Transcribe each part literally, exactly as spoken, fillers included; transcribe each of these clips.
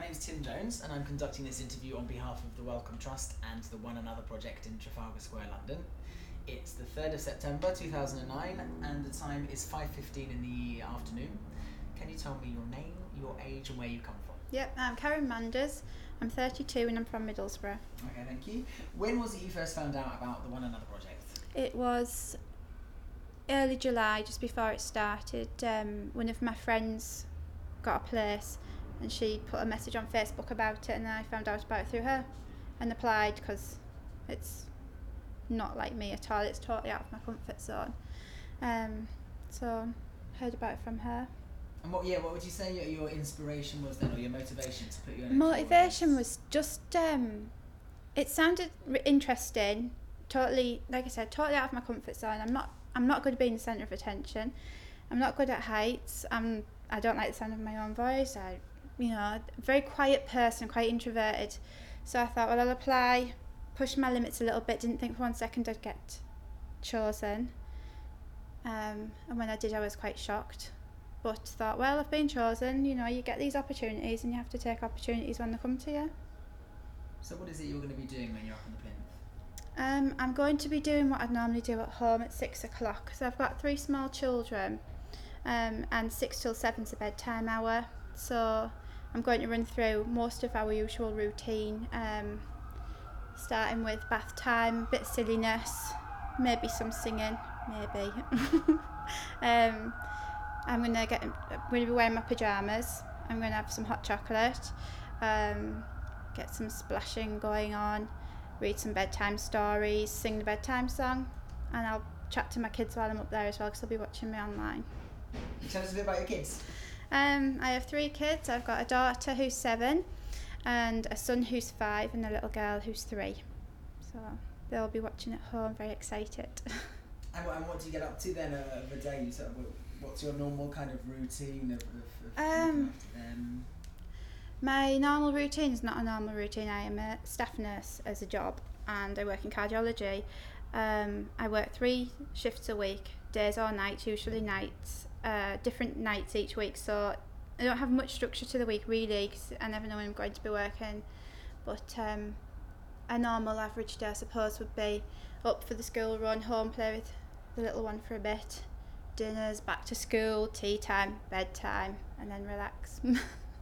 name's Tim Jones and I'm conducting this interview on behalf of the Wellcome Trust and the One Another project in Trafalgar Square, London. It's the third of September two thousand nine and the time is five fifteen in the afternoon. Can you tell me your name, your age and where you come from? Yep, I'm Karen Manders. I'm thirty-two and I'm from Middlesbrough. Okay, thank you. When was it you first found out about the One Another project? It was early July, just before it started. Um, one of my friends got a place and she put a message on Facebook about it, and I found out about it through her and applied because it's not like me at all. It's totally out of my comfort zone. Um, so heard about it from her. And what, yeah, what would you say your, your inspiration was then, or your motivation to put you in? Motivation was just, um, it sounded r- interesting. Totally, like I said, totally out of my comfort zone. I'm not, I'm not good at being the centre of attention. I'm not good at heights. I'm, I don't like the sound of my own voice. I, you know, very quiet person, quite introverted. So I thought, well, I'll apply, push my limits a little bit. Didn't think for one second I'd get chosen. Um, and when I did, I was quite shocked. But thought, well, I've been chosen, you know, you get these opportunities and you have to take opportunities when they come to you. So what is it you're going to be doing when you're up on the plinth? Um, I'm going to be doing what I'd normally do at home at six o'clock. So I've got three small children, um, and six till seven's a bedtime hour. So I'm going to run through most of our usual routine, um, starting with bath time, bit of silliness, maybe some singing, maybe. um, I'm gonna get. I'm gonna be wearing my pajamas. I'm gonna have some hot chocolate, um, get some splashing going on, read some bedtime stories, sing the bedtime song, and I'll chat to my kids while I'm up there as well, because they'll be watching me online. Tell us a bit about your kids. Um, I have three kids. I've got a daughter who's seven, and a son who's five, and a little girl who's three. So they'll be watching at home, very excited. And what, and what do you get up to then uh, of a day? You sort of, what's your normal kind of routine of, of, of Um, looking after them? My normal routine is not a normal routine. I am a staff nurse as a job and I work in cardiology. Um, I work three shifts a week, days or nights, usually nights, uh, different nights each week. So I don't have much structure to the week really, because I never know when I'm going to be working. But um, a normal average day, I suppose, would be up for the school run, home, play with the little one for a bit, dinners, back to school, tea time, bedtime, and then relax. And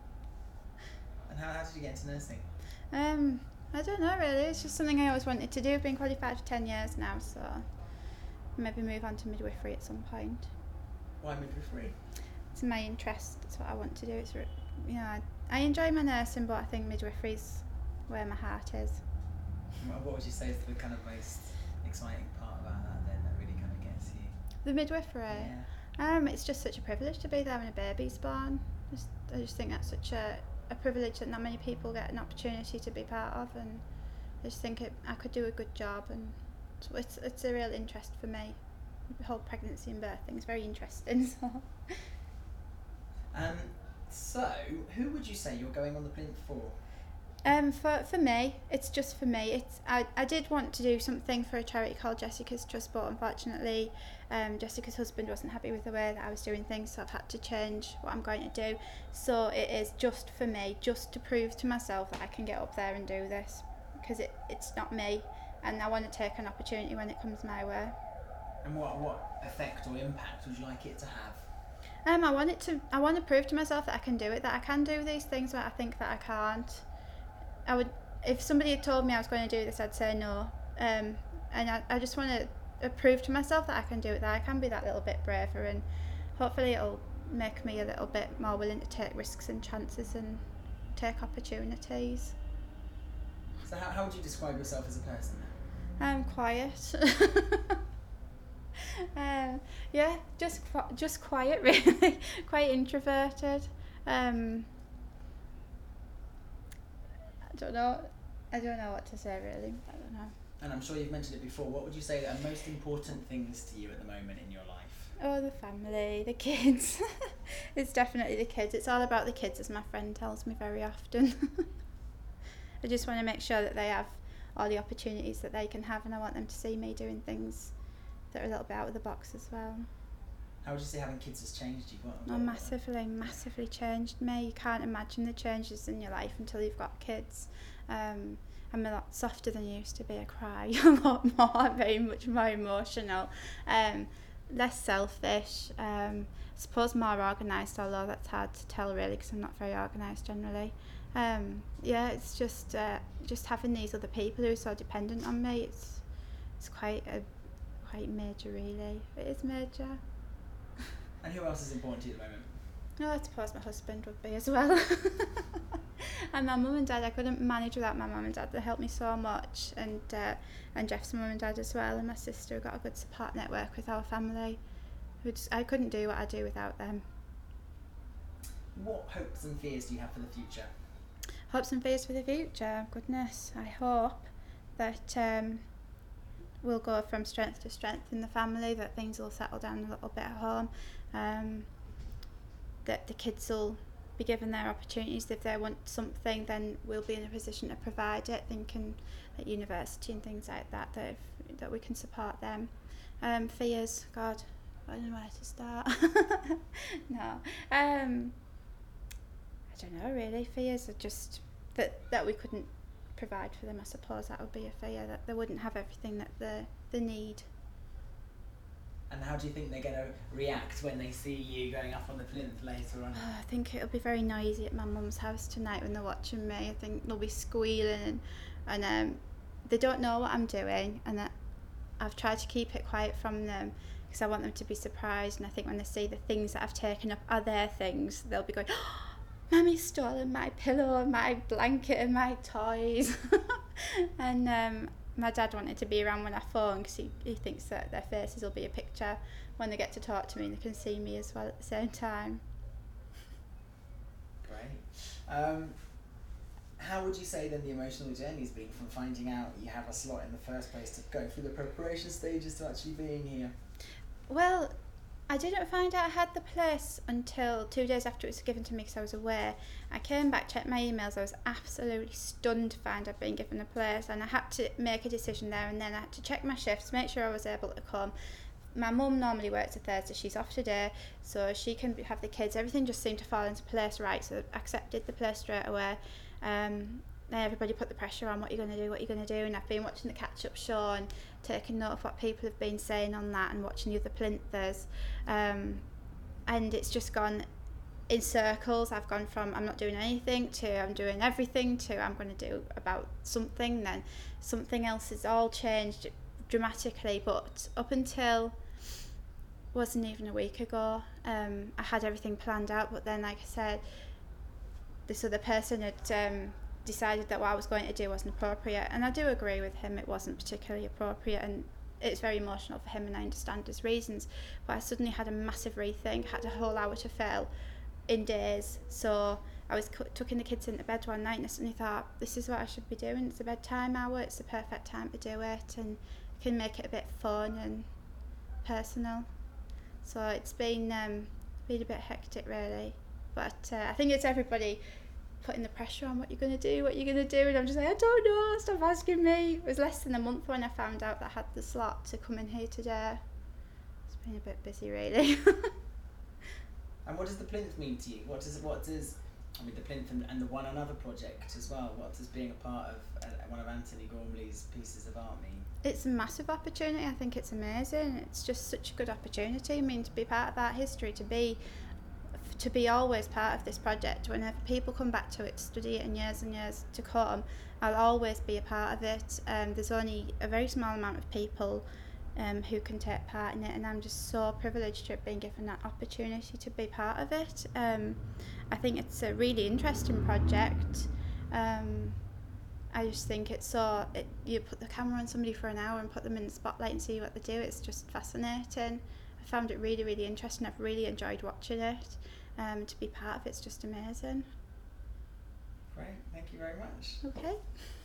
how, how did you get into nursing? Um, I don't know really, it's just something I always wanted to do. I've been qualified for ten years now, so maybe move on to midwifery at some point. Why midwifery? It's my interest, it's what I want to do. It's, re- you know, I, I enjoy my nursing, but I think midwifery's where my heart is. And what would you say is the kind of most exciting part about that then, that really kind of gets you? The midwifery? Yeah. Um, it's just such a privilege to be there when a baby's born. Just, I just think that's such a, a privilege that not many people get an opportunity to be part of, and I just think it, I could do a good job, and so it's it's a real interest for me. The whole pregnancy and birthing is very interesting. So. Um, so, who would you say you're going on the plinth for? Um, for for me, it's just for me. It's I, I did want to do something for a charity called Jessica's Trust, but unfortunately, um, Jessica's husband wasn't happy with the way that I was doing things, so I've had to change what I'm going to do. So it is just for me, just to prove to myself that I can get up there and do this, because it, it's not me, and I want to take an opportunity when it comes my way. And what what effect or impact would you like it to have? Um, I want it to. I want to prove to myself that I can do it, that I can do these things that I think that I can't. I would, if somebody had told me I was going to do this, I'd say no. Um, and I, I just want to prove to myself that I can do it, that I can be that little bit braver, and hopefully it'll make me a little bit more willing to take risks and chances and take opportunities. So how, how would you describe yourself as a person then? I'm quiet. um, yeah, just just quiet really, quite introverted. Um, I don't know. I don't know what to say really. I don't know. And I'm sure you've mentioned it before. What would you say are most important things to you at the moment in your life? Oh, the family, the kids. It's definitely the kids. It's all about the kids, as my friend tells me very often. I just want to make sure that they have all the opportunities that they can have, and I want them to see me doing things that are a little bit out of the box as well. How would you say having kids has changed you? What, Oh, what, massively, massively changed me. You can't imagine the changes in your life until you've got kids. Um, I'm a lot softer than I used to be. I cry a lot more. I'm very much more emotional. Um, less selfish. Um, I suppose more organised, although that's hard to tell really because I'm not very organised generally. Um, yeah, it's just uh, just having these other people who are so dependent on me. It's it's quite a quite major, really. It is major. And who else is important to you at the moment? No, I suppose my husband would be as well. And my mum and dad, I couldn't manage without my mum and dad. They helped me so much, and uh, and Jeff's mum and dad as well, and my sister. We've got a good support network with our family. Who just, I couldn't do what I do without them. What hopes and fears do you have for the future? Hopes and fears for the future. Goodness, I hope that um, we'll go from strength to strength in the family. That things will settle down a little bit at home. Um, that the kids will be given their opportunities. If they want something, then we'll be in a position to provide it. Thinking at university and things like that, that if, that we can support them. Um, fears, God, I don't know where to start. no, um, I don't know really. Fears are just that that we couldn't provide for them. I suppose that would be a fear, that they wouldn't have everything that they they need. And how do you think they're going to react when they see you going up on the plinth later on? Oh, I think it'll be very noisy at my mum's house tonight when they're watching me. I think they'll be squealing, and, and um, they don't know what I'm doing, and that I've tried to keep it quiet from them because I want them to be surprised. And I think when they see the things that I've taken up are their things, they'll be going, oh, Mummy's stolen my pillow, my blanket and my toys. And um, my dad wanted to be around when I phone because he, he thinks that their faces will be a picture when they get to talk to me and they can see me as well at the same time. Great. Um, how would you say then the emotional journey's been from finding out you have a slot in the first place to go through the preparation stages to actually being here? Well, I didn't find out I had the place until two days after it was given to me because I was away. I came back, checked my emails, I was absolutely stunned to find I'd been given a place, and I had to make a decision there and then. I had to check my shifts, make sure I was able to come. My mum normally works a Thursday, she's off today, so she can have the kids. Everything just seemed to fall into place right, so I accepted the place straight away. Um, then everybody put the pressure on, what you're going to do, what you're going to do, and I've been watching the catch-up show and taking note of what people have been saying on that and watching the other plinthers, um, and it's just gone in circles. I've gone from I'm not doing anything to I'm doing everything to I'm going to do about something, then something else. Has all changed dramatically, but up until wasn't even a week ago, um, I had everything planned out, but then like I said, this other person had um, decided that what I was going to do wasn't appropriate, and I do agree with him, it wasn't particularly appropriate, and it's very emotional for him and I understand his reasons, but I suddenly had a massive rethink, had a whole hour to fill in days, so I was cu- tucking the kids into bed one night and I suddenly thought, this is what I should be doing, it's a bedtime hour, it's the perfect time to do it, and can make it a bit fun and personal. So it's been um, been a bit hectic really, but uh, I think it's everybody putting the pressure on what you're going to do, what you're going to do, and I'm just like, I don't know, stop asking me. It was less than a month when I found out that I had the slot to come in here today. It's been a bit busy really. And what does the plinth mean to you? What does what does I mean the plinth and, and the One Another project as well? What does being a part of uh, one of Anthony Gormley's pieces of art mean? It's a massive opportunity. I think it's amazing. It's just such a good opportunity. I mean, to be part of that history, to be to be always part of this project. Whenever people come back to it, study it in years and years to come, I'll always be a part of it. Um, there's only a very small amount of people um, who can take part in it, and I'm just so privileged to have been given that opportunity to be part of it. Um, I think it's a really interesting project. Um, I just think it's so, it, you put the camera on somebody for an hour and put them in the spotlight and see what they do, it's just fascinating. I found it really, really interesting. I've really enjoyed watching it. Um, to be part of it's just amazing. Great, thank you very much. Okay.